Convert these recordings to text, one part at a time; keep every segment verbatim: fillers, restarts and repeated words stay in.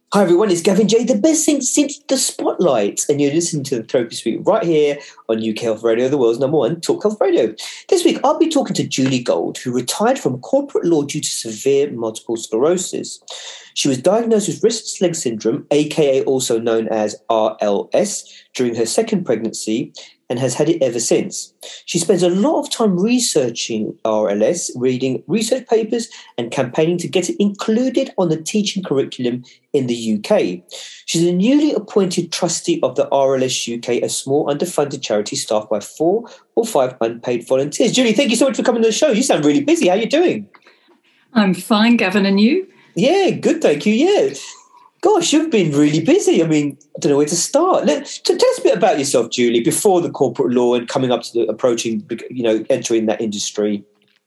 Hi everyone, it's Gavin J, the best thing since the spotlight, and you're listening to the Therapy Suite right here on U K Health Radio, the world's number one talk health radio. This week, I'll be talking to Julie Gold, who retired from corporate law due to severe multiple sclerosis. She was diagnosed with restless leg syndrome, aka also known as R L S, during her second pregnancy, and has had it ever since. She spends a lot of time researching R L S, reading research papers and campaigning to get it included on the teaching curriculum in the U K. She's a newly appointed trustee of the R L S U K, a small underfunded charity staffed by four or five unpaid volunteers. Julie, thank you so much for coming to the show. You sound really busy. How are you doing? I'm fine, Gavin, and you? Yeah, good, thank you. Yeah. Gosh, you've been really busy. I mean, I don't know where to start. Let, so tell us a bit about yourself, Julie, before the corporate law and coming up to the approaching, you know, entering that industry.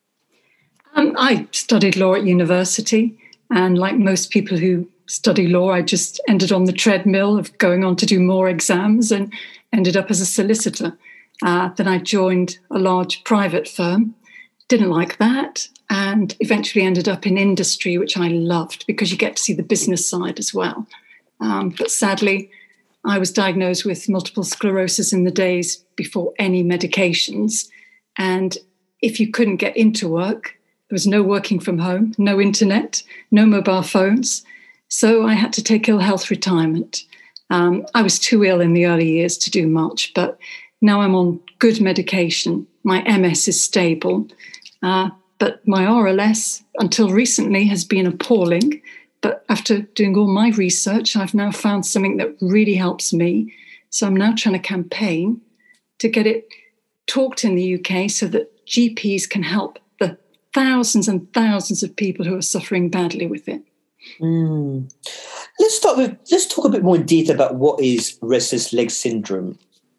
Um, I studied law at university, and like most people who study law, I just ended on the treadmill of going on to do more exams and ended up as a solicitor. Uh, then I joined a large private firm, didn't like that, and eventually ended up in industry, which I loved because you get to see the business side as well. Um, but sadly, I was diagnosed with multiple sclerosis in the days before any medications. And if you couldn't get into work, there was no working from home, no internet, no mobile phones. So I had to take ill health retirement. Um, I was too ill in the early years to do much, but now I'm on good medication. My M S is stable. Uh, But my R L S, until recently, has been appalling. But after doing all my research, I've now found something that really helps me. So I'm now trying to campaign to get it talked in the U K so that G Ps can help the thousands and thousands of people who are suffering badly with it. Mm. Let's start with, let's talk a bit more in detail about what is restless leg syndrome.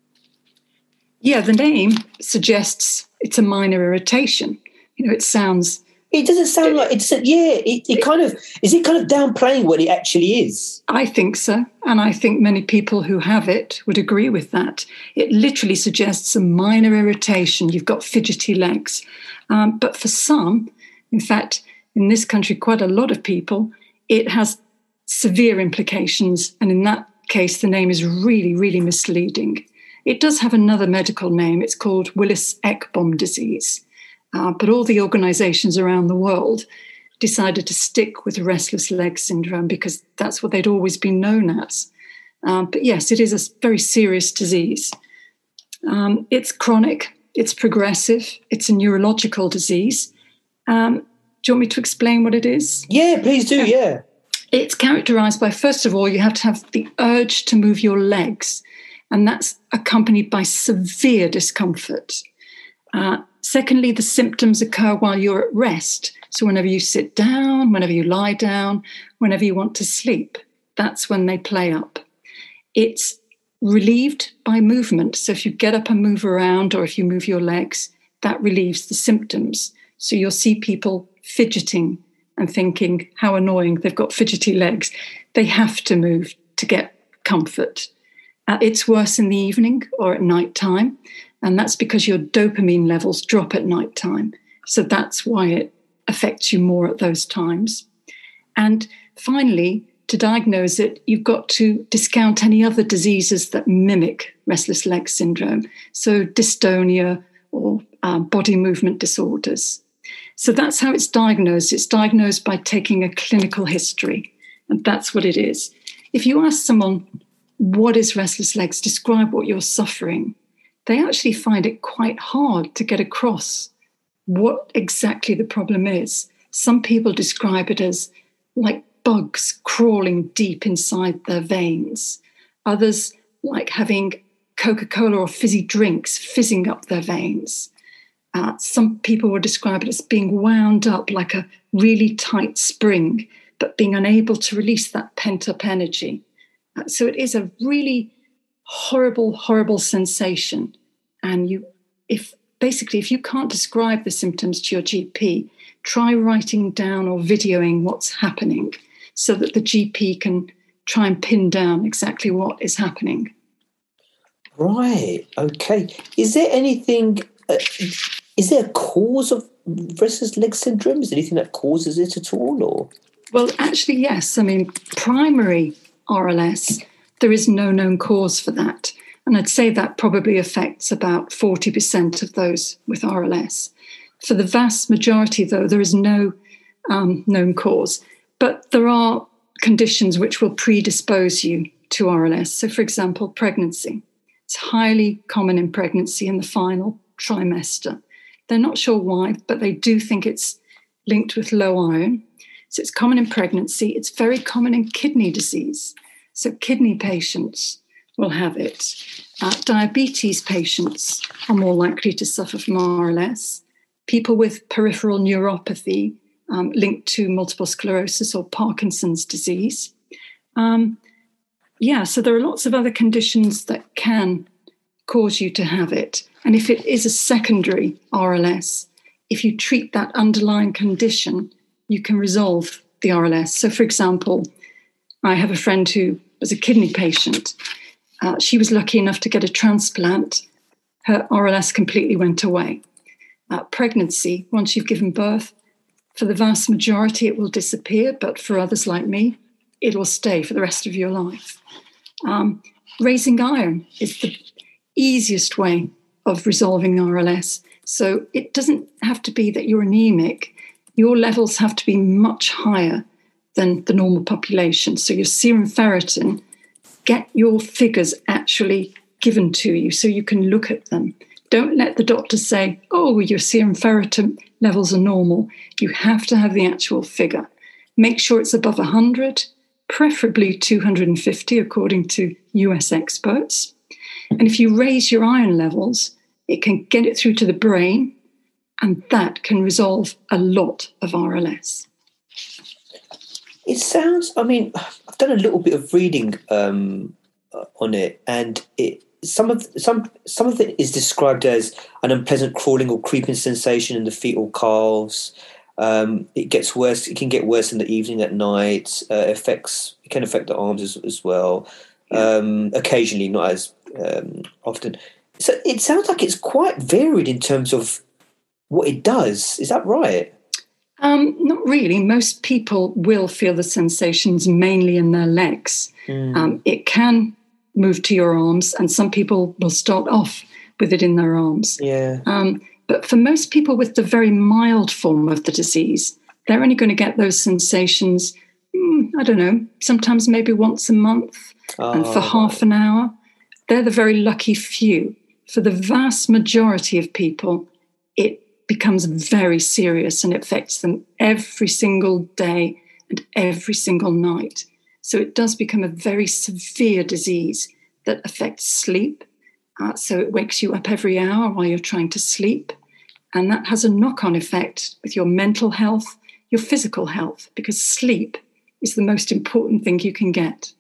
Yeah, the name suggests it's a minor irritation. You know, it sounds... It doesn't sound like it's... Yeah, it, it kind of... Is it kind of downplaying what it actually is? I think so. And I think many people who have it would agree with that. It literally suggests a minor irritation. You've got fidgety legs. Um, but for some, in fact, in this country, quite a lot of people, it has severe implications. And in that case, the name is really, really misleading. It does have another medical name. It's called Willis-Ekbom disease. Uh, but all the organisations around the world decided to stick with restless leg syndrome because that's what they'd always been known as. Um, but yes, it is a very serious disease. Um, it's chronic, it's progressive, it's a neurological disease. Um, do you want me to explain what it is? Yeah, please do, yeah. yeah. It's characterised by, first of all, you have to have the urge to move your legs, and that's accompanied by severe discomfort. Uh, Secondly, the symptoms occur while you're at rest. So whenever you sit down, whenever you lie down, whenever you want to sleep, that's when they play up. It's relieved by movement. So if you get up and move around or if you move your legs, that relieves the symptoms. So you'll see people fidgeting and thinking, how annoying, they've got fidgety legs. They have to move to get comfort. Uh, it's worse in the evening or at night time. And that's because your dopamine levels drop at night time. So that's why it affects you more at those times. And finally, to diagnose it, you've got to discount any other diseases that mimic restless leg syndrome. So dystonia or uh, body movement disorders. So that's how it's diagnosed. It's diagnosed by taking a clinical history. And that's what it is. If you ask someone, what is restless legs? Describe what you're suffering. They actually find it quite hard to get across what exactly the problem is. Some people describe it as like bugs crawling deep inside their veins. Others like having Coca-Cola or fizzy drinks fizzing up their veins. Uh, some people will describe it as being wound up like a really tight spring, but being unable to release that pent-up energy. Uh, so it is a really horrible, horrible sensation. And you, if basically, if you can't describe the symptoms to your G P, try writing down or videoing what's happening so that the G P can try and pin down exactly what is happening. Right. Okay. Is there anything, uh, is there a cause of restless leg syndrome? Is there anything that causes it at all? Or Well, actually, yes. I mean, primary R L S, there is no known cause for that. And I'd say that probably affects about forty percent of those with R L S. For the vast majority, though, there is no um, known cause. But there are conditions which will predispose you to R L S. So, for example, pregnancy. It's highly common in pregnancy in the final trimester. They're not sure why, but they do think it's linked with low iron. So it's common in pregnancy. It's very common in kidney disease. So kidney patients will have it. Uh, diabetes patients are more likely to suffer from R L S. People with peripheral neuropathy um, linked to multiple sclerosis or Parkinson's disease. Um, yeah, so there are lots of other conditions that can cause you to have it. And if it is a secondary R L S, if you treat that underlying condition, you can resolve the R L S. So, for example, I have a friend who was a kidney patient. Uh, she was lucky enough to get a transplant. Her R L S completely went away. Uh, pregnancy, once you've given birth, for the vast majority, it will disappear, but for others like me, it will stay for the rest of your life. Um, raising iron is the easiest way of resolving R L S. So it doesn't have to be that you're anemic. Your levels have to be much higher than the normal population. So your serum ferritin, get your figures actually given to you so you can look at them. Don't let the doctor say, oh, your serum ferritin levels are normal. You have to have the actual figure. Make sure it's above one hundred, preferably two hundred fifty, according to U S experts. And if you raise your iron levels, it can get it through to the brain, and that can resolve a lot of R L S. It sounds, I mean, I've done a little bit of reading um, on it, and it some of some some of it is described as an unpleasant crawling or creeping sensation in the feet or calves. Um, it gets worse. It can get worse in the evening, at night. Uh, affects it can affect the arms as, as well. Um, occasionally, not as um, often. So it sounds like it's quite varied in terms of what it does. Is that right? Um, not really. Most people will feel the sensations mainly in their legs. Mm. Um, it can move to your arms, and some people will start off with it in their arms. Yeah. Um, but for most people with the very mild form of the disease, they're only going to get those sensations, mm, I don't know, sometimes maybe once a month oh, and for half an hour. They're the very lucky few. For the vast majority of people, it becomes very serious and it affects them every single day and every single night. So it does become a very severe disease that affects sleep. Uh, so it wakes you up every hour while you're trying to sleep. And that has a knock-on effect with your mental health, your physical health, because sleep is the most important thing you can get.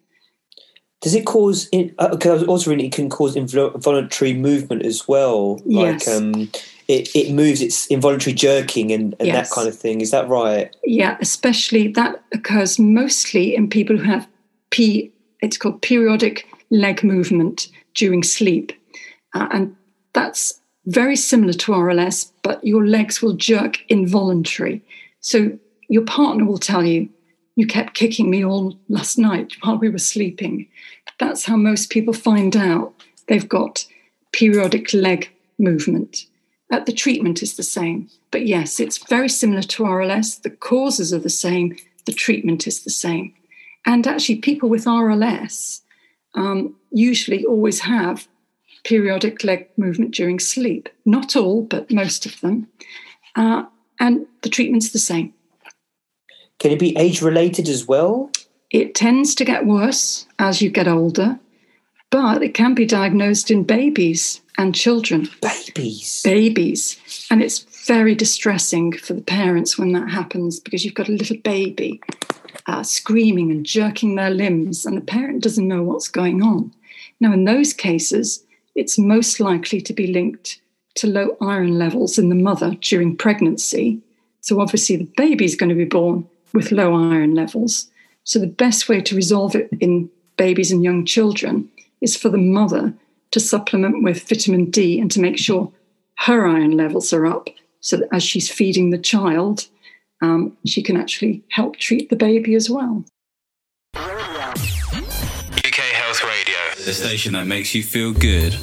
Does it cause, in, uh, because I was also reading it can cause involuntary movement as well? Like yes. um, it, it moves, it's involuntary jerking and, and yes. that kind of thing. Is that right? Yeah, especially that occurs mostly in people who have P, it's called periodic leg movement during sleep. Uh, and that's very similar to R L S, but your legs will jerk involuntary. So your partner will tell you, you kept kicking me all last night while we were sleeping. That's how most people find out they've got periodic leg movement. Uh, the treatment is the same. But yes, it's very similar to R L S. The causes are the same. The treatment is the same. And actually, people with R L S um, usually always have periodic leg movement during sleep. Not all, but most of them. Uh, and the treatment's the same. Can it be age-related as well? It tends to get worse as you get older, but it can be diagnosed in babies and children. Babies? Babies. And it's very distressing for the parents when that happens, because you've got a little baby uh, screaming and jerking their limbs, and the parent doesn't know what's going on. Now, in those cases, it's most likely to be linked to low iron levels in the mother during pregnancy. So obviously the baby's going to be born with low iron levels. So the best way to resolve it in babies and young children is for the mother to supplement with vitamin D and to make sure her iron levels are up, so that as she's feeding the child, um, she can actually help treat the baby as well. U K Health Radio, the station that makes you feel good.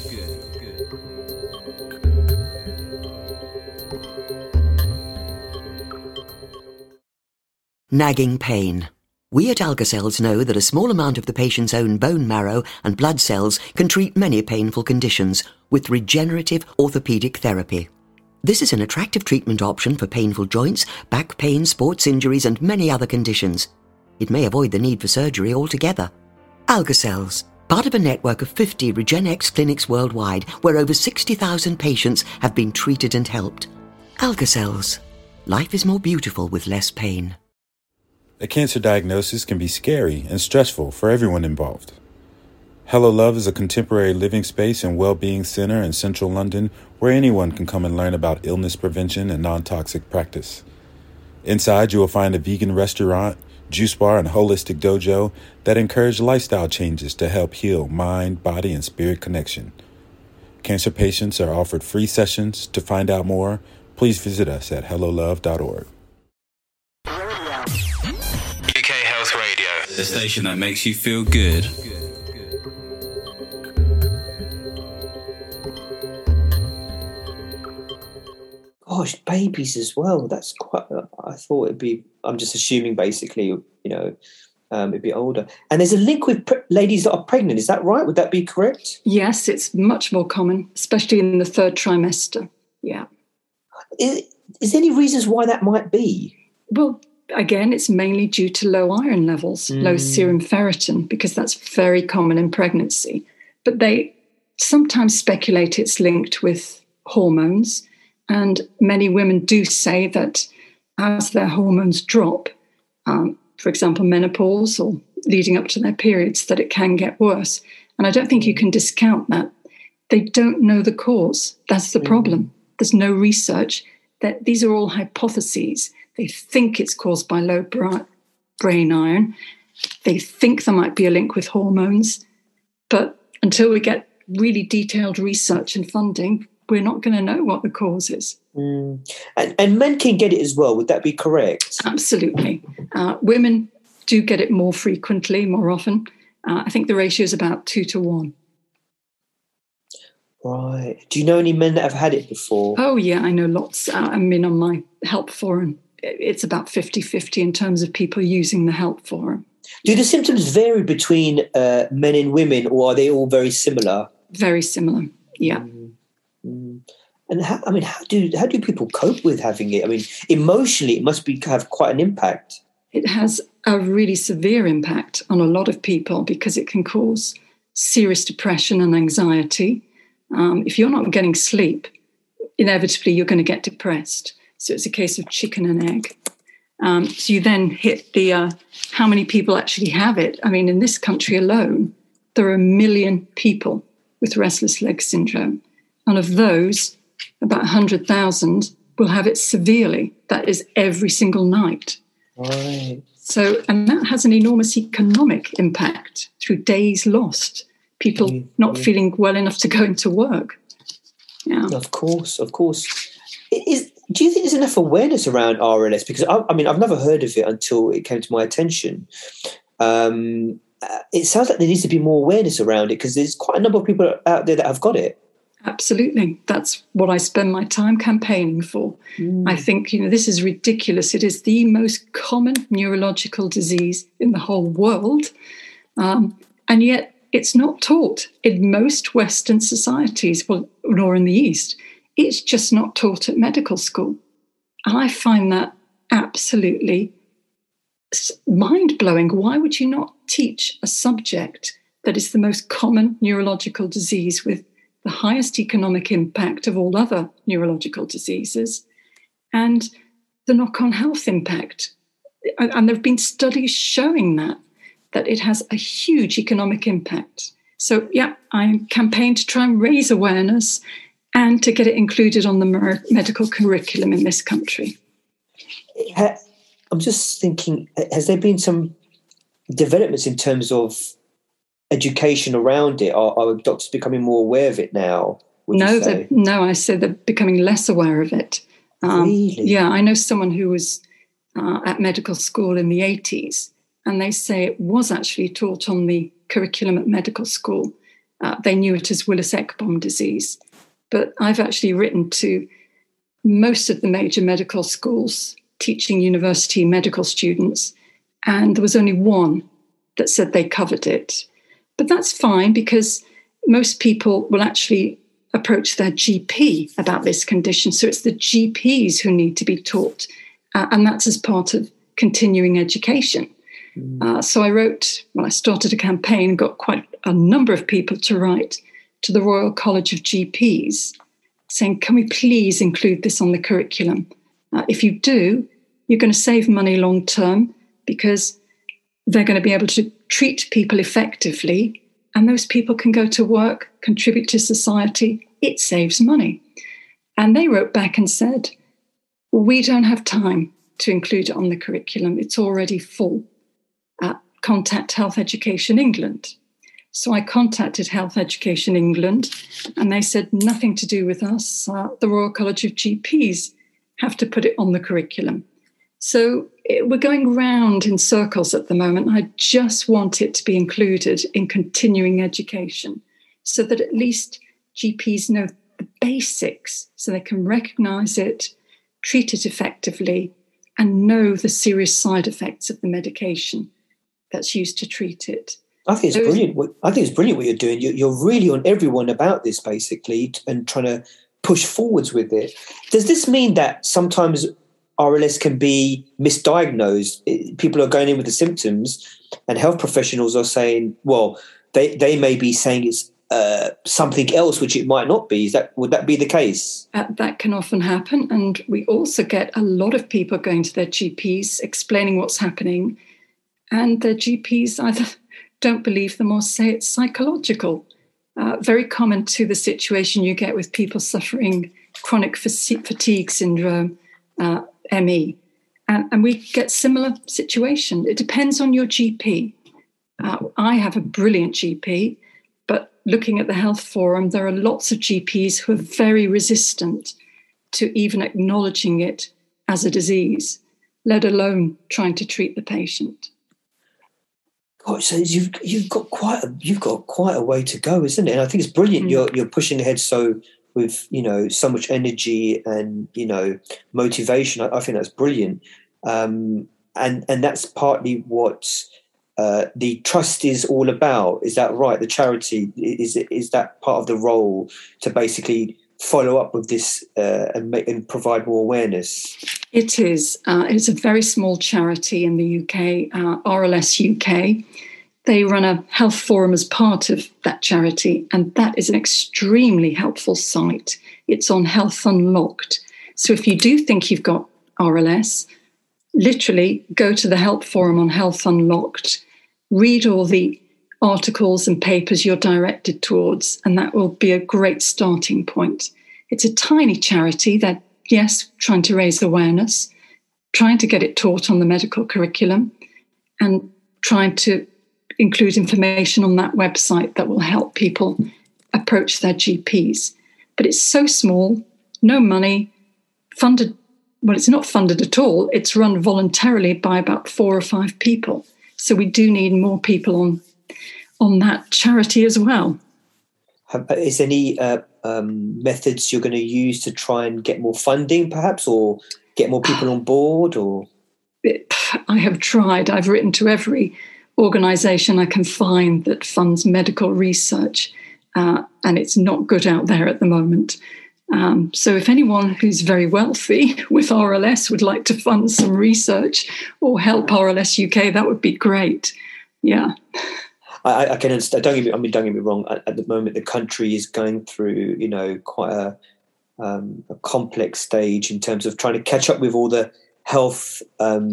Nagging pain. We at Algacells know that a small amount of the patient's own bone marrow and blood cells can treat many painful conditions with regenerative orthopedic therapy. This is an attractive treatment option for painful joints, back pain, sports injuries and many other conditions. It may avoid the need for surgery altogether. Algacells, part of a network of fifty RegenX clinics worldwide where over sixty thousand patients have been treated and helped. Algacells. Life is more beautiful with less pain. A cancer diagnosis can be scary and stressful for everyone involved. Hello Love is a contemporary living space and well-being center in central London where anyone can come and learn about illness prevention and non-toxic practice. Inside, you will find a vegan restaurant, juice bar, and holistic dojo that encourage lifestyle changes to help heal mind, body, and spirit connection. Cancer patients are offered free sessions. To find out more, please visit us at hello love dot org. U K Health Radio, the station that makes you feel good. Gosh, babies as well. That's quite. I thought it'd be. I'm just assuming, basically, you know, um, it'd be older. And there's a link with pre- ladies that are pregnant. Is that right? Would that be correct? Yes, it's much more common, especially in the third trimester. Yeah. Is, is there any reasons why that might be? Well, again, it's mainly due to low iron levels, mm. low serum ferritin, because that's very common in pregnancy. But they sometimes speculate it's linked with hormones. And many women do say that as their hormones drop, um, for example, menopause or leading up to their periods, that it can get worse. And I don't think you can discount that. They don't know the cause. That's the mm. problem. There's no research. That these are all hypotheses. They think it's caused by low bra- brain iron. They think there might be a link with hormones. But until we get really detailed research and funding, we're not going to know what the cause is. Mm. And, and men can get it as well. Would that be correct? Absolutely. Uh, women do get it more frequently, more often. Uh, I think the ratio is about two to one. Right. Do you know any men that have had it before? Oh, yeah, I know lots. Uh, I mean, on my help forum, it's about fifty-fifty in terms of people using the help forum. Do the symptoms vary between uh, men and women, or are they all very similar? Very similar, yeah. Mm. Mm. And how, I mean, how do how do people cope with having it? I mean, emotionally, it must be have quite an impact. It has a really severe impact on a lot of people because it can cause serious depression and anxiety. Um, if you're not getting sleep, inevitably you're going to get depressed. So it's a case of chicken and egg. Um, so you then hit the uh, how many people actually have it. I mean, in this country alone, there are a million people with restless leg syndrome. And of those, about one hundred thousand will have it severely. That is every single night. Right. So, and that has an enormous economic impact through days lost. People mm-hmm. not feeling well enough to go into work. Yeah. Of course, of course. Is, do you think there's enough awareness around R L S? Because, I, I mean, I've never heard of it until it came to my attention. Um, it sounds like there needs to be more awareness around it because there's quite a number of people out there that have got it. Absolutely. That's what I spend my time campaigning for. Mm. I think, you know, this is ridiculous. It is the most common neurological disease in the whole world. Um, and yet it's not taught in most Western societies, well, nor in the East. It's just not taught at medical school. And I find that absolutely mind-blowing. Why would you not teach a subject that is the most common neurological disease with the highest economic impact of all other neurological diseases and the knock-on health impact? And there have been studies showing that, that it has a huge economic impact. So, yeah, I campaign to try and raise awareness and to get it included on the medical curriculum in this country. I'm just thinking, has there been some developments in terms of education around it? Are, are doctors becoming more aware of it now? No, no, I say they're becoming less aware of it. Um, really? Yeah, I know someone who was uh, at medical school in the eighties, and they say it was actually taught on the curriculum at medical school. Uh, they knew it as Willis-Ekbom disease. But I've actually written to most of the major medical schools teaching university medical students, and there was only one that said they covered it. But that's fine, because most people will actually approach their G P about this condition. So it's the G Ps who need to be taught, uh, and that's as part of continuing education. Mm. Uh, so I wrote, well, I started a campaign, got quite a number of people to write to the Royal College of G Ps saying, can we please include this on the curriculum? Uh, if you do, you're going to save money long term, because they're going to be able to treat people effectively, and those people can go to work, contribute to society. It saves money. And they wrote back and said, we don't have time to include it on the curriculum. It's already full. Uh, contact Health Education England. So I contacted Health Education England, and they said, nothing to do with us. Uh, the Royal College of G Ps have to put it on the curriculum. So it, we're going round in circles at the moment. I just want it to be included in continuing education, so that at least G Ps know the basics, so they can recognise it, treat it effectively, and know the serious side effects of the medication that's used to treat it. I think it's brilliant. I think it's brilliant what you're doing. You're really on everyone about this, basically, and trying to push forwards with it. Does this mean that sometimes R L S can be misdiagnosed? People are going in with the symptoms, and health professionals are saying, well, they, they may be saying it's uh, something else, which it might not be. Is that, would that be the case? Uh, that can often happen. And we also get a lot of people going to their G Ps, explaining what's happening, and their G Ps either don't believe them or say it's psychological. Uh, very common to the situation you get with people suffering chronic fatigue syndrome, uh, M E. And, and we get similar situation. It depends on your G P. Uh, I have a brilliant G P, but looking at the Health Forum, there are lots of G Ps who are very resistant to even acknowledging it as a disease, let alone trying to treat the patient. God, so you've you've got quite a, you've got quite a way to go, isn't it? And I think it's brilliant. Mm. You're you're pushing ahead so with you know so much energy and you know motivation. I, I think that's brilliant, um, and and that's partly what uh, the trust is all about. Is that right? The charity is is that part of the role to basically follow up with this uh, and, make, and provide more awareness? It is. Uh, it's a very small charity in the U K, uh, R L S U K. They run a health forum as part of that charity, and that is an extremely helpful site. It's on Health Unlocked. So if you do think you've got R L S, literally go to the Health Forum on Health Unlocked, read all the articles and papers you're directed towards, and that will be a great starting point. It's a tiny charity that, yes, trying to raise awareness, trying to get it taught on the medical curriculum, and trying to include information on that website that will help people approach their G Ps. But it's so small, no money, funded, well, it's not funded at all. It's run voluntarily by about four or five people. So we do need more people on on that charity as well. Is there any uh, um, methods you're going to use to try and get more funding, perhaps, or get more people on board? Or it, I have tried. I've written to every organisation I can find that funds medical research, uh, and it's not good out there at the moment. Um, so if anyone who's very wealthy with R L S would like to fund some research or help R L S U K, that would be great. Yeah. I, I can understand. Don't get me. I mean, don't get me wrong. At, at the moment, the country is going through, you know, quite a, um, a complex stage in terms of trying to catch up with all the health um,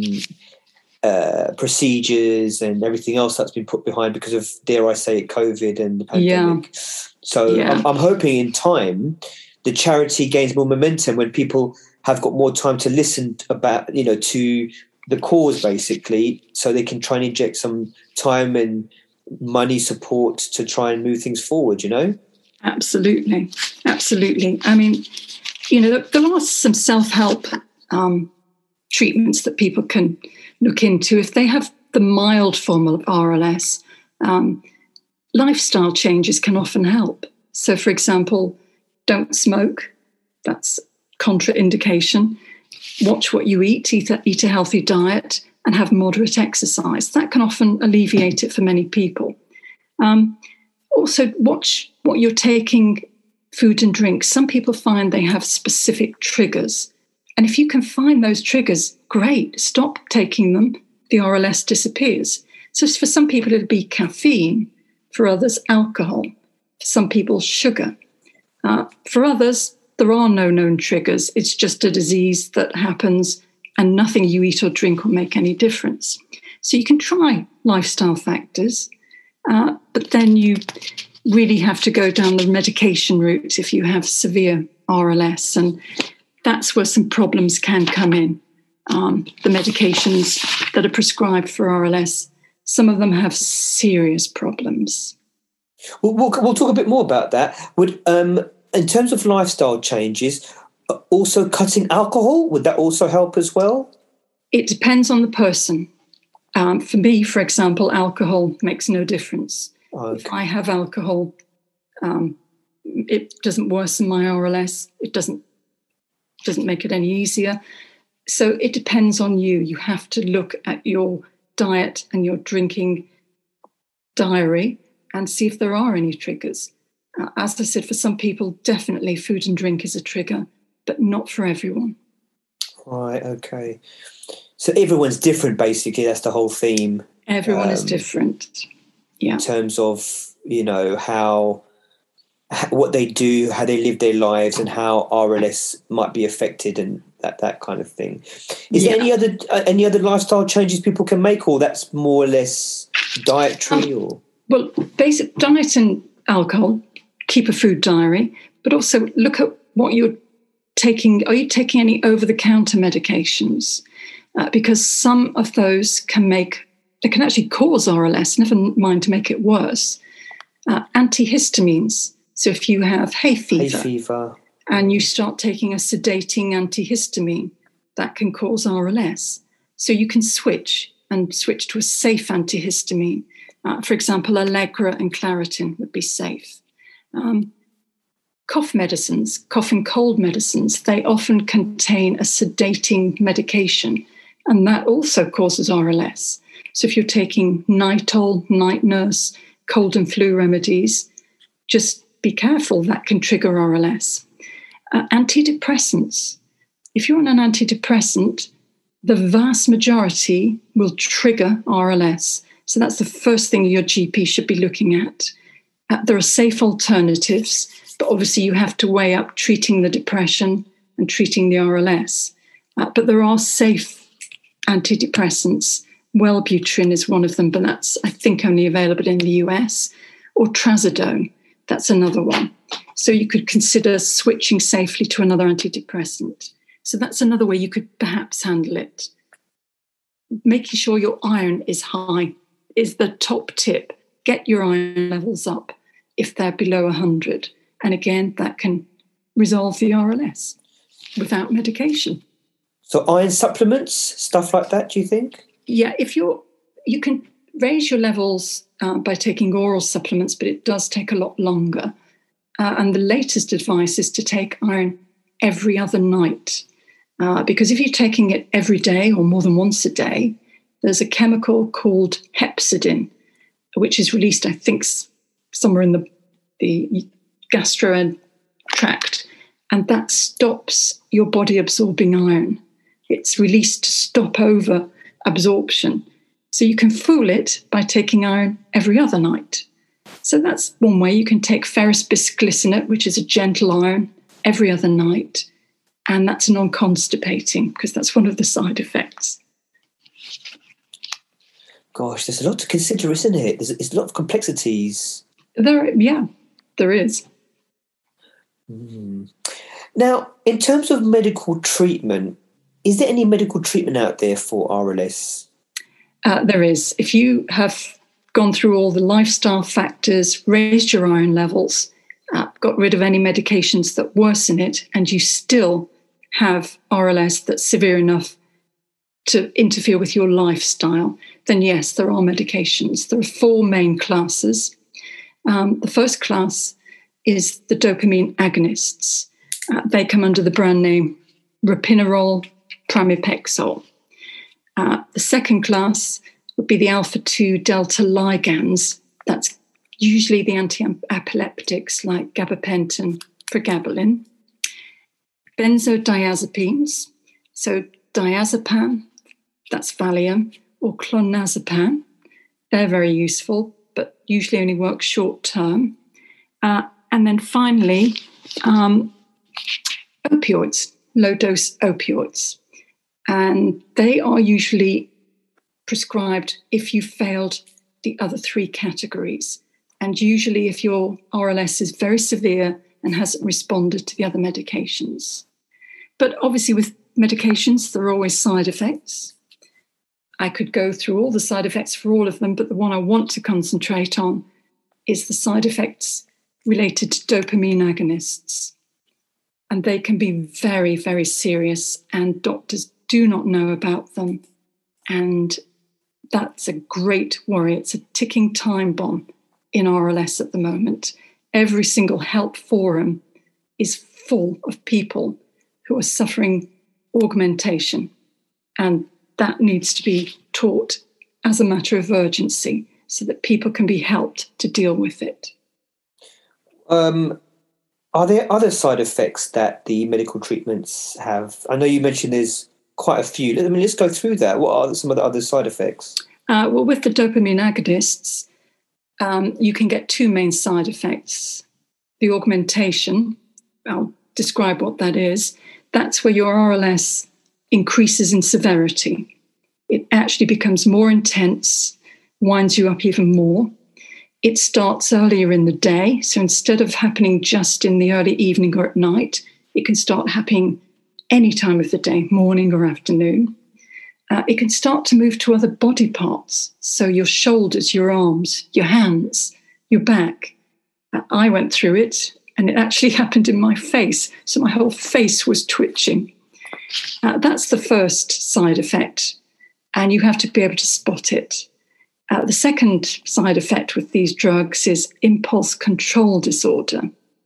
uh, procedures and everything else that's been put behind because of, dare I say it, COVID and the pandemic. Yeah. So yeah. I'm, I'm hoping in time the charity gains more momentum when people have got more time to listen about, you know, to the cause basically, so they can try and inject some time and money support to try and move things forward, you know? Absolutely. Absolutely. I mean, you know, there are some self-help um, treatments that people can look into. If they have the mild form of R L S, um, lifestyle changes can often help. So, for example, don't smoke. That's contraindication. Watch what you eat, eat a, eat a healthy diet, and have moderate exercise. That can often alleviate it for many people. Um, also, watch what you're taking, food and drink. Some people find they have specific triggers. And if you can find those triggers, great, stop taking them. The R L S disappears. So for some people, it'll be caffeine. For others, alcohol. For some people, sugar. Uh, for others, there are no known triggers. It's just a disease that happens and nothing you eat or drink will make any difference. So you can try lifestyle factors, uh, but then you really have to go down the medication route if you have severe R L S. And that's where some problems can come in. Um, the medications that are prescribed for R L S, some of them have serious problems. We'll, we'll, we'll talk a bit more about that. Would um, in terms of lifestyle changes, also cutting alcohol, would that also help as well? It depends on the person. Um, for me, for example, alcohol makes no difference. Okay. If I have alcohol, um, it doesn't worsen my R L S. It doesn't doesn't make it any easier. So it depends on you. You have to look at your diet and your drinking diary and see if there are any triggers. Uh, as I said, for some people, definitely food and drink is a trigger, but not for everyone. Right, okay. So everyone's different, basically. That's the whole theme. Everyone um, is different, yeah. In terms of, you know, how, what they do, how they live their lives, and how R L S might be affected, and that, that kind of thing. Is yeah. there any other uh, any other lifestyle changes people can make, or that's more or less dietary? Um, or well, basic diet and alcohol. Keep a food diary, but also look at what you're taking. Are you taking any over-the-counter medications? Uh, because some of those can make, they can actually cause R L S, never mind to make it worse. Uh, antihistamines. So if you have hay fever, hay fever and you start taking a sedating antihistamine, that can cause R L S. So you can switch and switch to a safe antihistamine. Uh, for example, Allegra and Claritin would be safe. Um, cough medicines, cough and cold medicines, they often contain a sedating medication, and that also causes R L S. So if you're taking Nytol, night nurse, cold and flu remedies, just be careful, that can trigger R L S. Uh, antidepressants. If you're on an antidepressant, the vast majority will trigger R L S. So that's the first thing your G P should be looking at. Uh, there are safe alternatives, but obviously you have to weigh up treating the depression and treating the R L S. Uh, but there are safe antidepressants. Wellbutrin is one of them, but that's, I think, only available in the U S. Or trazodone, that's another one. So you could consider switching safely to another antidepressant. So that's another way you could perhaps handle it. Making sure your iron is high is the top tip. Get your iron levels up if they're below one hundred. And again, that can resolve the R L S without medication. So iron supplements, stuff like that, do you think? Yeah, if you're, you can raise your levels uh, by taking oral supplements, but it does take a lot longer. Uh, and the latest advice is to take iron every other night. Uh, because if you're taking it every day or more than once a day, there's a chemical called hepcidin, which is released, I think, somewhere in the, the gastro tract, and that stops your body absorbing iron. It's released to stop over absorption. So you can fool it by taking iron every other night. So that's one way. You can take ferrous bisglycinate, which is a gentle iron, every other night, and that's non-constipating because that's one of the side effects. Gosh, there's a lot to consider, isn't it? There's, there's a lot of complexities. There, yeah, there is. Mm. Now, in terms of medical treatment, is there any medical treatment out there for R L S? Uh, there is. If you have gone through all the lifestyle factors, raised your iron levels, uh, got rid of any medications that worsen it, and you still have R L S that's severe enough to interfere with your lifestyle, then yes, there are medications. There are four main classes. Um, the first class is the dopamine agonists. Uh, they come under the brand name ropinirole, pramipexole. Uh, the second class would be the alpha two delta ligands. That's usually the anti-epileptics like gabapentin, pregabalin. Benzodiazepines, so diazepam, that's Valium, or clonazepam. They're very useful, but usually only work short term. Uh, and then finally, um, opioids, low-dose opioids. And they are usually prescribed if you failed the other three categories. And usually if your R L S is very severe and hasn't responded to the other medications. But obviously with medications, there are always side effects. I could go through all the side effects for all of them, but the one I want to concentrate on is the side effects related to dopamine agonists. And they can be very, very serious, and doctors do not know about them. And that's a great worry. It's a ticking time bomb in R L S at the moment. Every single help forum is full of people who are suffering augmentation, and that needs to be taught as a matter of urgency so that people can be helped to deal with it. Um, are there other side effects that the medical treatments have? I know you mentioned there's quite a few. I mean, let's go through that. What are some of the other side effects? Uh, well, with the dopamine agonists, um, you can get two main side effects. The augmentation, I'll describe what that is. That's where your R L S increases in severity. It actually becomes more intense, winds you up even more. It starts earlier in the day. So instead of happening just in the early evening or at night, it can start happening any time of the day, morning or afternoon. Uh, it can start to move to other body parts. So your shoulders, your arms, your hands, your back. Uh, I went through it, and it actually happened in my face. So my whole face was twitching. Uh, that's the first side effect, and you have to be able to spot it. Uh, the second side effect with these drugs is impulse control disorder.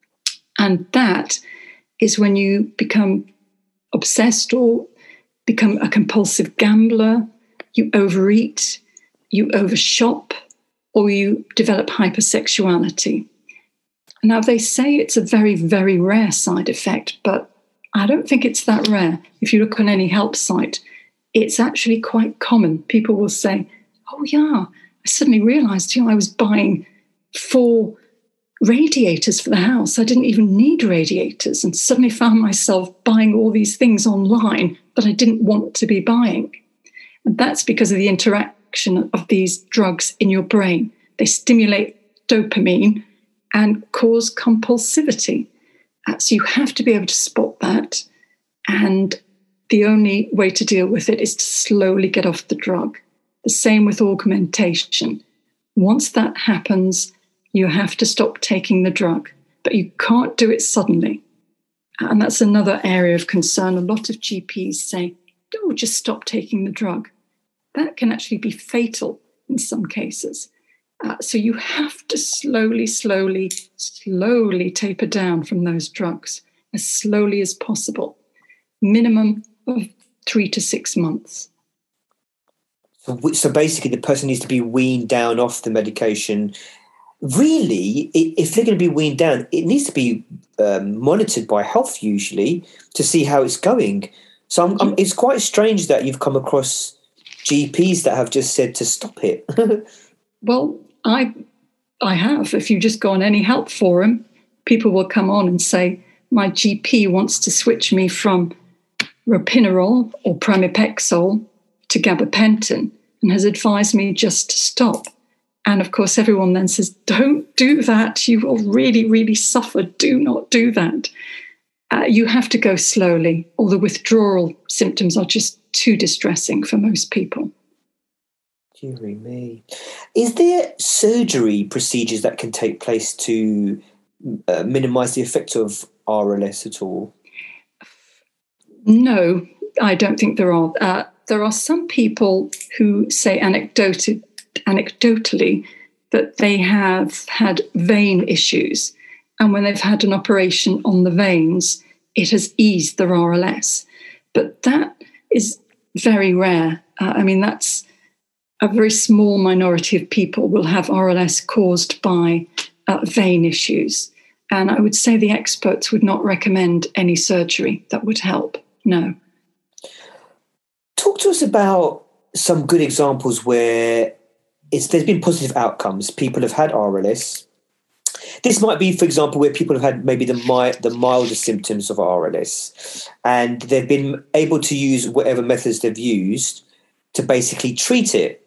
And that is when you become obsessed or become a compulsive gambler, you overeat, you overshop, or you develop hypersexuality. Now, they say it's a very, very rare side effect, but I don't think it's that rare. If you look on any help site, it's actually quite common. People will say, oh, yeah, I suddenly realised, you know, I was buying four radiators for the house. I didn't even need radiators, and suddenly found myself buying all these things online that I didn't want to be buying. And that's because of the interaction of these drugs in your brain. They stimulate dopamine and cause compulsivity. Uh, so you have to be able to spot that. And the only way to deal with it is to slowly get off the drug. The same with augmentation. Once that happens, you have to stop taking the drug, but you can't do it suddenly. And that's another area of concern. A lot of G Ps say, oh, just stop taking the drug. That can actually be fatal in some cases. Uh, so you have to slowly, slowly, slowly taper down from those drugs as slowly as possible. Minimum of three to six months. So, so basically the person needs to be weaned down off the medication. Really, if they're going to be weaned down, it needs to be um, monitored by health usually to see how it's going. So I'm, I'm, it's quite strange that you've come across G Ps that have just said to stop it. Well, I I have. If you just go on any help forum, people will come on and say, my G P wants to switch me from ropinirole or pramipexole to gabapentin and has advised me just to stop. And of course, everyone then says, don't do that. You will really, really suffer. Do not do that. Uh, you have to go slowly, or the withdrawal symptoms are just too distressing for most people. Dearie me. Is there surgery procedures that can take place to uh, minimise the effect of R L S at all? No, I don't think there are. Uh, there are some people who say anecdoti- anecdotally that they have had vein issues, and when they've had an operation on the veins, it has eased their R L S. But that is very rare. Uh, I mean, that's a very small minority of people will have R L S caused by uh, vein issues. And I would say the experts would not recommend any surgery that would help. No. Talk to us about some good examples where it's, there's been positive outcomes. People have had R L S. This might be, for example, where people have had maybe the mi- the milder symptoms of R L S, and they've been able to use whatever methods they've used to basically treat it.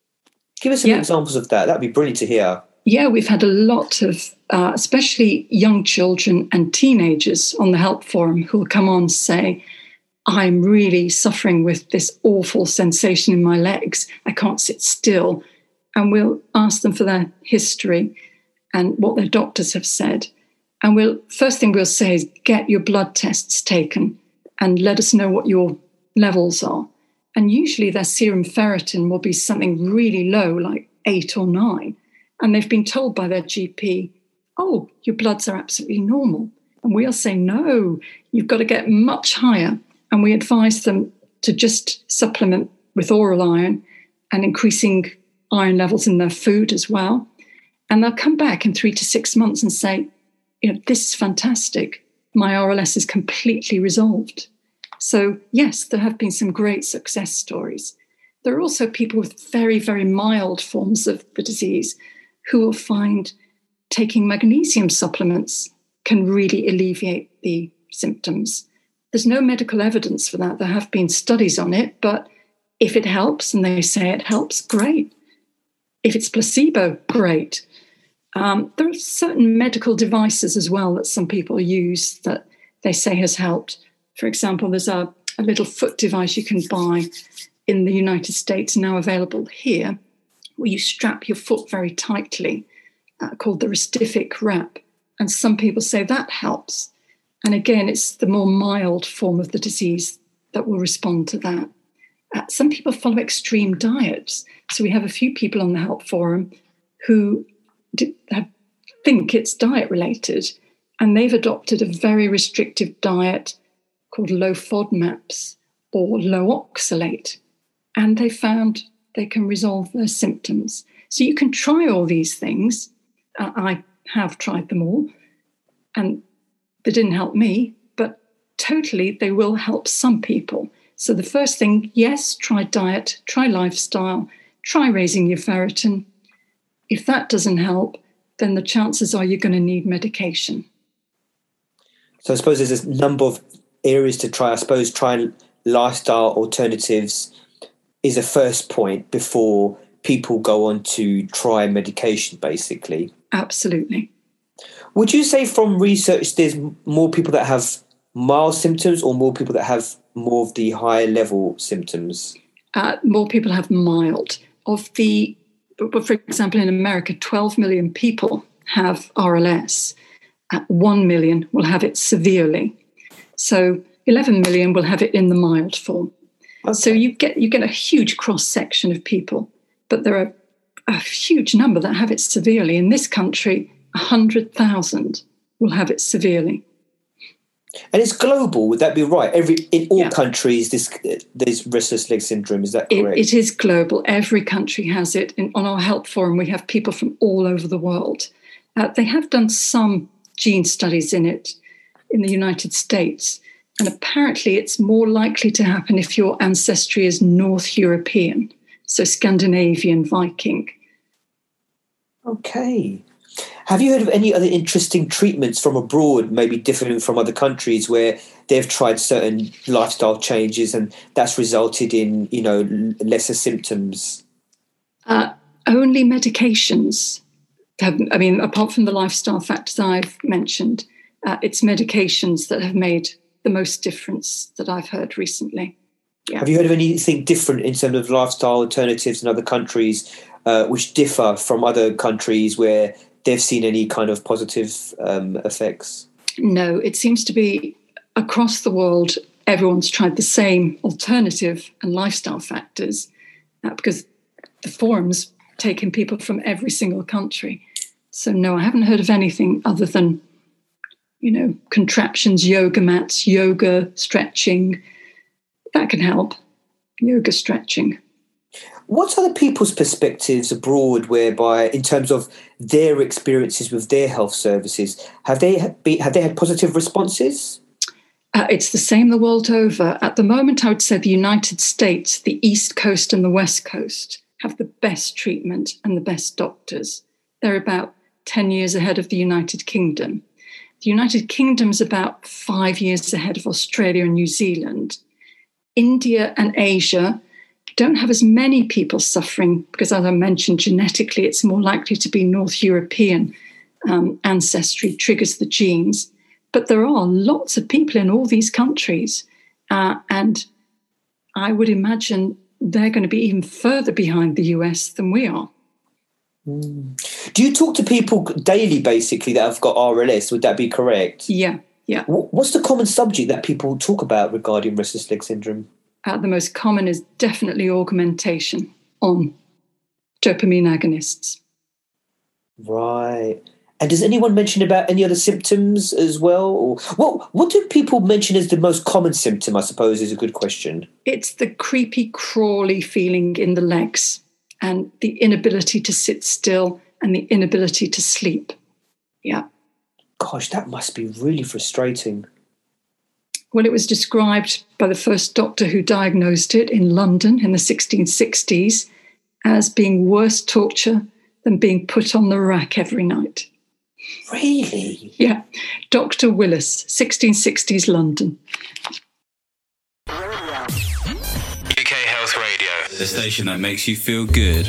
Give us some yeah. examples of that. That'd be brilliant to hear. Yeah, we've had a lot of, uh, especially young children and teenagers on the Help Forum who will come on and say, I'm really suffering with this awful sensation in my legs. I can't sit still. And we'll ask them for their history and what their doctors have said. And we'll first thing we'll say is get your blood tests taken and let us know what your levels are. And usually their serum ferritin will be something really low, like eight or nine. And they've been told by their G P, oh, your bloods are absolutely normal. And we'll say, no, you've got to get much higher. And we advise them to just supplement with oral iron and increasing iron levels in their food as well. And they'll come back in three to six months and say, you know, this is fantastic. My R L S is completely resolved. So, yes, there have been some great success stories. There are also people with very, very mild forms of the disease who will find taking magnesium supplements can really alleviate the symptoms. There's no medical evidence for that. There have been studies on it, but if it helps and they say it helps, great. If it's placebo, great. Um, there are certain medical devices as well that some people use that they say has helped. For example, there's a, a little foot device you can buy in the United States, now available here, where you strap your foot very tightly, uh, called the Restific wrap. And some people say that helps. And again, it's the more mild form of the disease that will respond to that. Uh, some people follow extreme diets. So we have a few people on the Help Forum who do, have, think it's diet related, and they've adopted a very restrictive diet called low FODMAPs or low oxalate, and they found they can resolve their symptoms. So you can try all these things. Uh, I have tried them all, and they didn't help me, but totally they will help some people. So the first thing, yes, try diet, try lifestyle, try raising your ferritin. If that doesn't help, then the chances are you're going to need medication. So I suppose there's a number of areas to try. I suppose trying lifestyle alternatives is a first point before people go on to try medication, basically. Absolutely. Would you say from research there's more people that have mild symptoms or more people that have more of the higher level symptoms? Uh, more people have mild. Of the, but for example, in America, twelve million people have R L S. Uh, one million will have it severely. So eleven million will have it in the mild form. Okay. So you get you get a huge cross-section of people, but there are a huge number that have it severely. In this country, one hundred thousand will have it severely. And it's global, would that be right? Every in all yeah. countries, this there's restless leg syndrome. Is that correct? It, it is global. Every country has it. In, on our Help Forum, we have people from all over the world. Uh, they have done some gene studies in it in the United States, and apparently it's more likely to happen if your ancestry is North European, so Scandinavian, Viking. Okay. Have you heard of any other interesting treatments from abroad, maybe different from other countries, where they've tried certain lifestyle changes and that's resulted in, you know, lesser symptoms? Uh, only medications. Have, I mean, apart from the lifestyle factors I've mentioned, uh, it's medications that have made the most difference that I've heard recently. Yeah. Have you heard of anything different in terms of lifestyle alternatives in other countries, uh, which differ from other countries where they've seen any kind of positive um, effects? No, it seems to be across the world, everyone's tried the same alternative and lifestyle factors, uh, because the forum's taken people from every single country. So no, I haven't heard of anything other than, you know, contraptions, yoga mats, yoga, stretching. That can help. Yoga, stretching. What's other people's perspectives abroad, whereby, in terms of their experiences with their health services, have they be, have they had positive responses? Uh, it's the same the world over. At the moment, I would say the United States, the East Coast and the West Coast, have the best treatment and the best doctors. They're about ten years ahead of the United Kingdom. The United Kingdom's about five years ahead of Australia and New Zealand. India and Asia don't have as many people suffering because, as I mentioned, genetically it's more likely to be North European um, ancestry triggers the genes. But there are lots of people in all these countries, uh, and I would imagine they're going to be even further behind the U S than we are. Mm. Do you talk to people daily, basically, that have got R L S? Would that be correct? Yeah, yeah. What's the common subject that people talk about regarding restless leg syndrome? Uh, the most common is definitely augmentation on dopamine agonists. Right. And does anyone mention about any other symptoms as well? Or what, what do people mention as the most common symptom, I suppose, is a good question. It's the creepy, crawly feeling in the legs and the inability to sit still and the inability to sleep. Yeah. Gosh, that must be really frustrating. Well, it was described by the first doctor who diagnosed it in London in the sixteen sixties as being worse torture than being put on the rack every night. Really? Yeah. Doctor Willis, sixteen sixties London. U K Health Radio, the station that makes you feel good.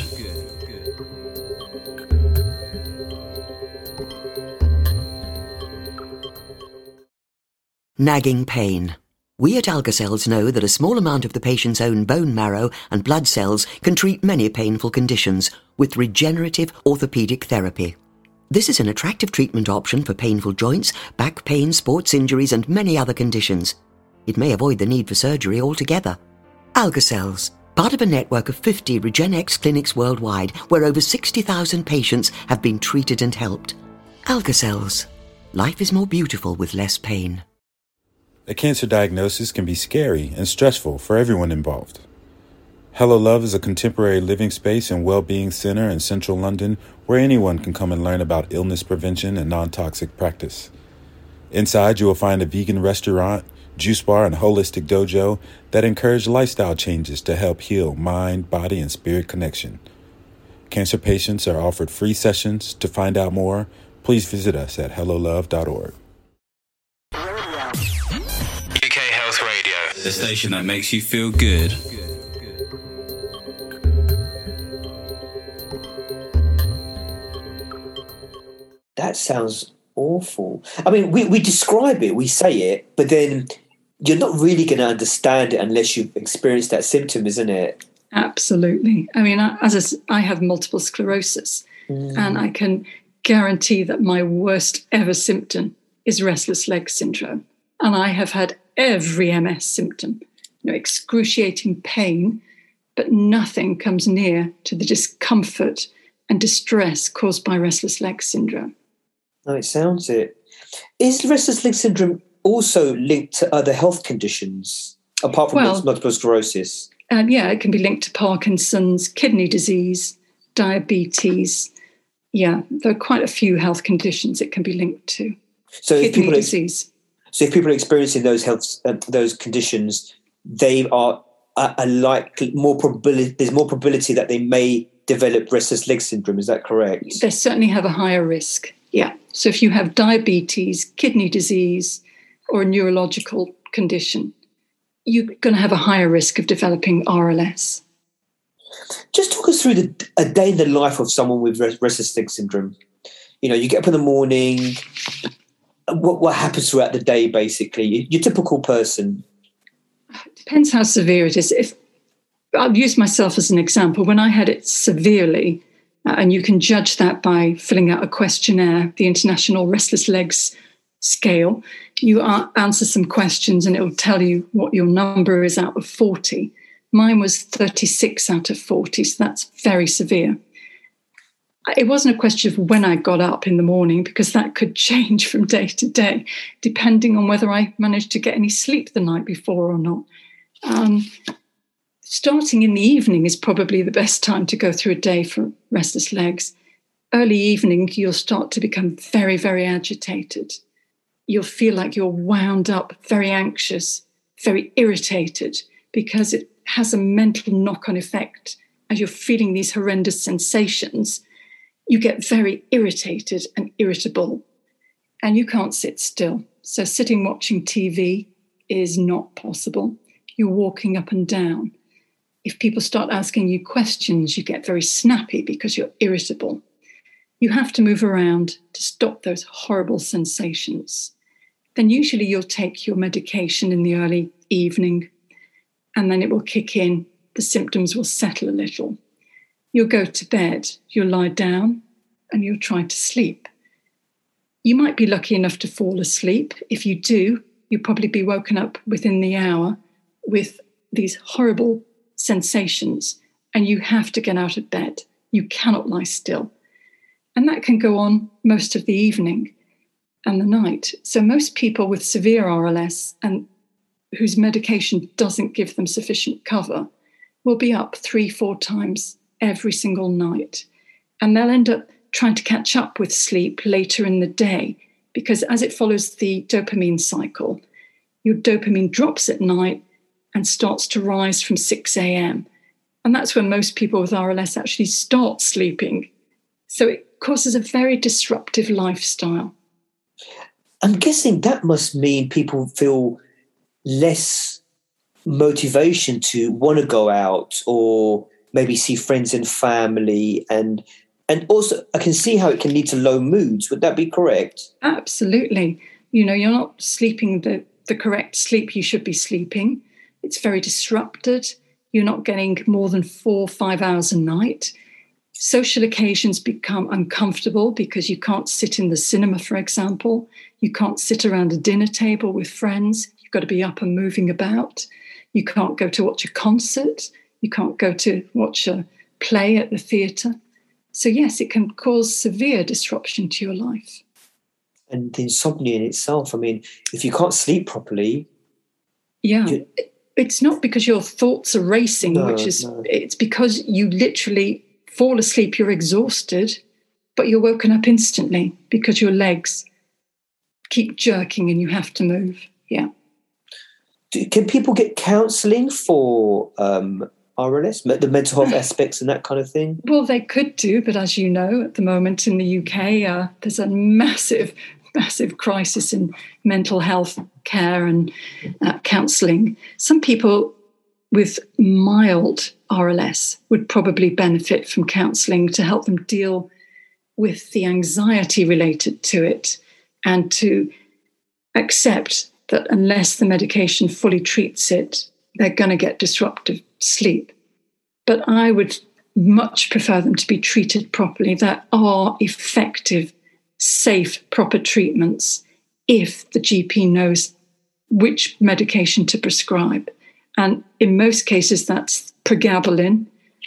Nagging pain. We at Algacells know that a small amount of the patient's own bone marrow and blood cells can treat many painful conditions with regenerative orthopedic therapy. This is an attractive treatment option for painful joints, back pain, sports injuries and many other conditions. It may avoid the need for surgery altogether. Algacells, part of a network of fifty RegenX clinics worldwide where over sixty thousand patients have been treated and helped. Algacells. Life is more beautiful with less pain. A cancer diagnosis can be scary and stressful for everyone involved. Hello Love is a contemporary living space and well-being center in central London where anyone can come and learn about illness prevention and non-toxic practice. Inside, you will find a vegan restaurant, juice bar, and holistic dojo that encourage lifestyle changes to help heal mind, body, and spirit connection. Cancer patients are offered free sessions. To find out more, please visit us at hello love dot org. U K Health Radio, the station that makes you feel good. That sounds awful. I mean, we, we describe it, we say it, but then you're not really going to understand it unless you've experienced that symptom, isn't it? Absolutely. I mean, as I have multiple sclerosis, mm. and I can guarantee that my worst ever symptom is restless leg syndrome. And I have had every M S symptom, you know, excruciating pain, but nothing comes near to the discomfort and distress caused by restless leg syndrome. No, it sounds it. Is restless leg syndrome also linked to other health conditions, apart from well, multiple sclerosis? Um, yeah, it can be linked to Parkinson's, kidney disease, diabetes. Yeah, there are quite a few health conditions it can be linked to. So kidney if people disease. Are, so if people are experiencing those health uh, those conditions, they are a, a likely more probability. There's more probability that they may develop restless leg syndrome. Is that correct? They certainly have a higher risk. Yeah. So if you have diabetes, kidney disease, or a neurological condition, you're going to have a higher risk of developing R L S. Just talk us through the, a day in the life of someone with restless leg syndrome. You know, you get up in the morning. What, what happens throughout the day, basically? Your typical person. It depends how severe it is. If I'll use myself as an example. When I had it severely, uh, and you can judge that by filling out a questionnaire, the International Restless Legs Scale, you answer some questions and it will tell you what your number is out of forty. Mine was thirty-six out of forty, so that's very severe. It wasn't a question of when I got up in the morning, because that could change from day to day, depending on whether I managed to get any sleep the night before or not. Um, starting in the evening is probably the best time to go through a day for restless legs. Early evening, you'll start to become very, very agitated. You'll feel like you're wound up, very anxious, very irritated, because it has a mental knock-on effect. As you're feeling these horrendous sensations, you get very irritated and irritable, and you can't sit still. So sitting watching T V is not possible. You're walking up and down. If people start asking you questions, you get very snappy because you're irritable. You have to move around to stop those horrible sensations. Then usually you'll take your medication in the early evening, and then it will kick in. The symptoms will settle a little. You'll go to bed, you'll lie down, and you'll try to sleep. You might be lucky enough to fall asleep. If you do, you'll probably be woken up within the hour with these horrible sensations, and you have to get out of bed. You cannot lie still. And that can go on most of the evening and the night. So most people with severe R L S and whose medication doesn't give them sufficient cover will be up three, four times every single night. And they'll end up trying to catch up with sleep later in the day, because as it follows the dopamine cycle, your dopamine drops at night and starts to rise from six a.m. And that's when most people with R L S actually start sleeping. So it causes a very disruptive lifestyle. I'm guessing that must mean people feel less motivation to want to go out or maybe see friends and family, and and also I can see how it can lead to low moods. Would that be correct? Absolutely. You know, you're not sleeping the, the correct sleep you should be sleeping. It's very disrupted. You're not getting more than four, five hours a night. Social occasions become uncomfortable because you can't sit in the cinema, for example. You can't sit around a dinner table with friends. You've got to be up and moving about. You can't go to watch a concert. You can't go to watch a play at the theatre. So, yes, it can cause severe disruption to your life. And the insomnia in itself, I mean, if you can't sleep properly... Yeah, you... it's not because your thoughts are racing, no, which is, no. It's because you literally fall asleep, you're exhausted, but you're woken up instantly because your legs keep jerking and you have to move. Yeah. Do, can people get counselling for um, R L S, the mental health aspects and that kind of thing? Well, they could do, but as you know, at the moment in the U K, uh, there's a massive, massive crisis in mental health care and uh, counselling. Some people with mild R L S would probably benefit from counselling to help them deal with the anxiety related to it and to accept that unless the medication fully treats it, they're going to get disruptive sleep. But I would much prefer them to be treated properly. There are effective, safe, proper treatments if the G P knows which medication to prescribe. And in most cases, that's pregabalin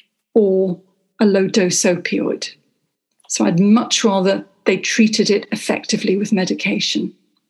or a low-dose opioid. So I'd much rather they treated it effectively with medication.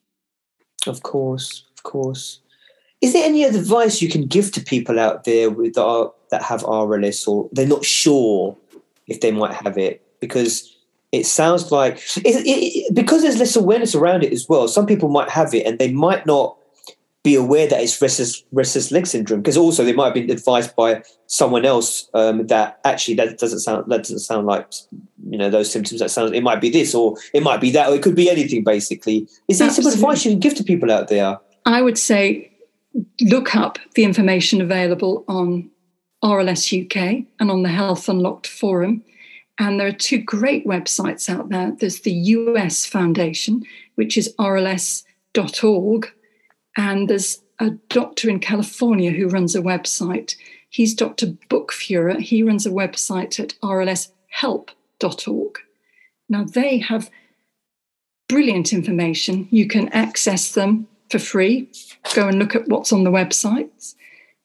Of course, of course. Is there any other advice you can give to people out there with that, that have R L S or they're not sure if they might have it? Because it sounds like, it, it, because there's less awareness around it as well, some people might have it and they might not be aware that it's restless, restless leg syndrome, because also they might have been advised by someone else um, that actually that doesn't sound that doesn't sound like, you know, those symptoms. That sounds, it might be this or it might be that, or it could be anything basically. Is there some advice you can give to people out there? I would say look up the information available on R L S U K and on the Health Unlocked forum. And there are two great websites out there. There's the U S Foundation, which is R L S dot org. And there's a doctor in California who runs a website. He's Doctor Buchführer. He runs a website at R L S help dot org. Now, they have brilliant information. You can access them for free. Go and look at what's on the websites.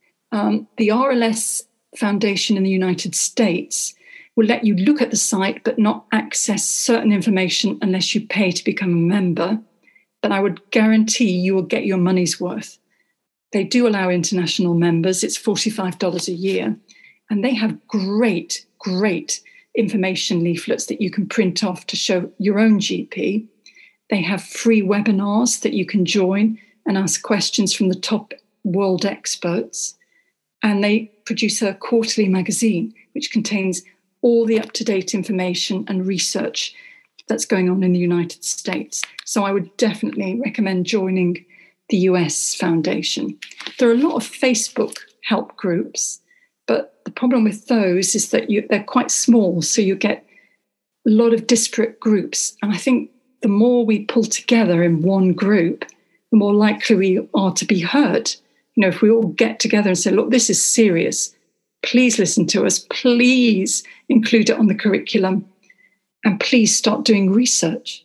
Um, the R L S Foundation in the United States will let you look at the site but not access certain information unless you pay to become a member. But I would guarantee you will get your money's worth. They do allow international members. It's forty-five dollars a year. And they have great, great information leaflets that you can print off to show your own G P. They have free webinars that you can join and ask questions from the top world experts. And they produce a quarterly magazine, which contains all the up-to-date information and research that's going on in the United States. So I would definitely recommend joining the U S Foundation. There are a lot of Facebook help groups, but the problem with those is that you, they're quite small, so you get a lot of disparate groups. And I think the more we pull together in one group, the more likely we are to be heard. You know, if we all get together and say, look, this is serious, please listen to us, please include it on the curriculum, and please start doing research.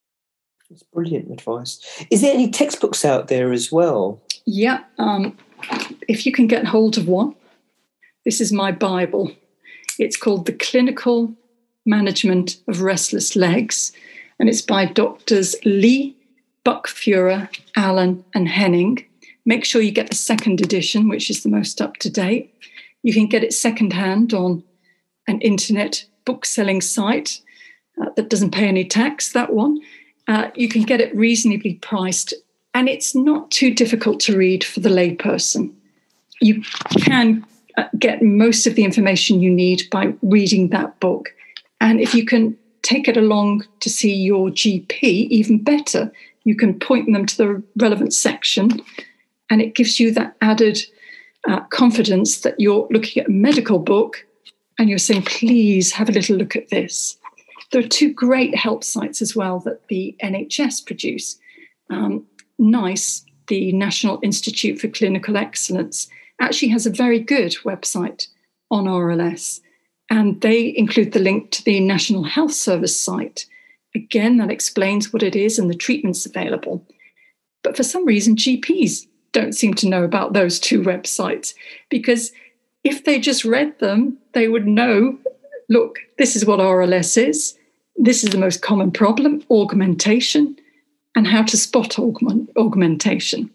That's brilliant advice. Is there any textbooks out there as well? Yeah, um, if you can get hold of one, this is my Bible. It's called The Clinical Management of Restless Legs, and it's by Doctors Lee, Buckfuhrer, Allen, and Henning. Make sure you get the second edition, which is the most up-to-date. You can get it secondhand on an internet book-selling site uh, that doesn't pay any tax, that one. Uh, you can get it reasonably priced, and it's not too difficult to read for the layperson. You can uh, get most of the information you need by reading that book. And if you can take it along to see your G P, even better, you can point them to the relevant section, and it gives you that added uh, confidence that you're looking at a medical book and you're saying, please have a little look at this. There are two great help sites as well that the N H S produce. Um, NICE, the National Institute for Clinical Excellence, actually has a very good website on R L S, and they include the link to the National Health Service site. Again, that explains what it is and the treatments available. But for some reason, G Ps don't seem to know about those two websites, because if they just read them, they would know, look, this is what R L S is, this is the most common problem, augmentation, and how to spot augment, augmentation.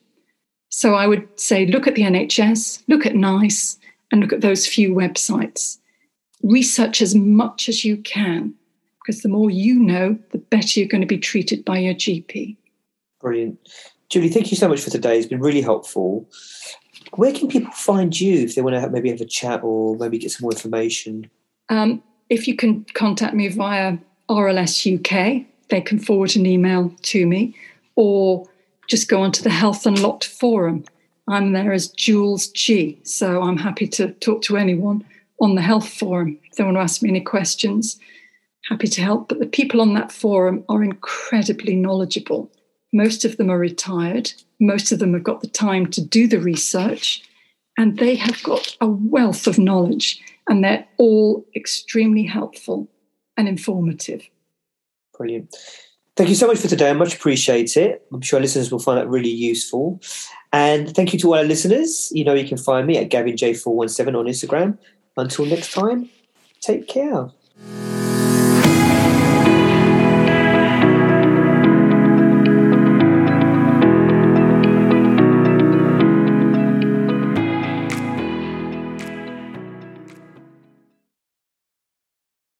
So I would say look at the N H S, look at NICE, and look at those few websites. Research as much as you can, because the more you know, the better you're going to be treated by your G P. Brilliant. Julie, thank you so much for today. It's been really helpful. Where can people find you if they want to have, maybe have a chat or maybe get some more information? Um, if you can contact me via R L S U K, they can forward an email to me, or just go onto the Health Unlocked forum. I'm there as Jules G, so I'm happy to talk to anyone on the health forum. If they want to ask me any questions, happy to help. But the people on that forum are incredibly knowledgeable. Most of them are retired. Most of them have got the time to do the research, and they have got a wealth of knowledge, and they're all extremely helpful and informative. Brilliant. Thank you so much for today. I much appreciate it. I'm sure our listeners will find that really useful. And thank you to all our listeners. You know, you can find me at Gavin J four one seven on Instagram. Until next time, take care.